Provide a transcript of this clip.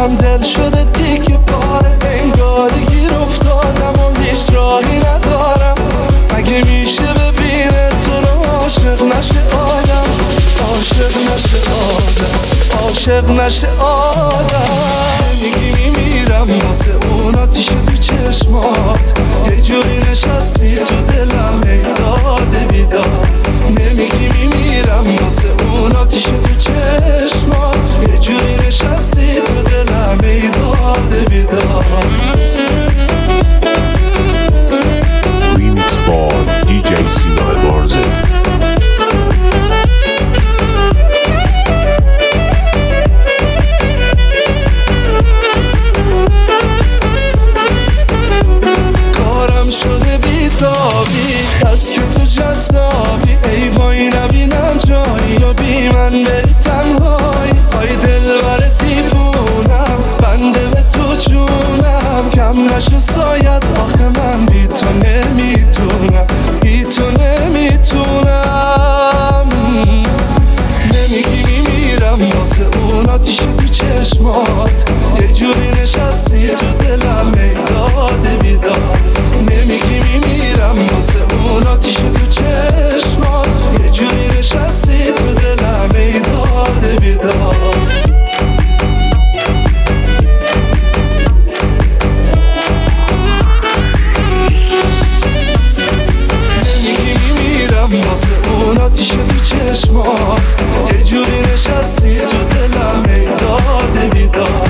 دلم دل شده تیک پاره، انگار گیر افتادم و هیچ راهی ندارم. مگه میشه ببینه تو رو عاشق نشه آدم، عاشق نشه آدم، عاشق نشه آدم. میگی میمیرم واسه اون آتیش تو چشمات، یه جوری نشستی تو دلم ای داد بیداد. نمیگی میمیرم واسه اون آتیش تو چشمات، یه جوری نشستی تو دلم ای داد بیداد. Remix by DJ Sinai Barze. کارم شده بیتابی از که تو جذابی، ای وای نبینم جایی یا بی من بری تنهایی. های دل بر دیوونم بنده به تو جونم، کم نشه سایت آخه من بی تو نمیتونم، بی تو نمیتونم. نمیگی میمیرم واسه اون آتیش تو چشمات، یه جوری نشستی تو دلم ای داد بیداد. نمیگی میمیرم واسه اون آتیش تو چشمات، یه جوری نشستی تو دلم ای داد بیداد. واسه اون آتیش تو چشمات، یه جوری نشستی تو دلم ای داد بیداد.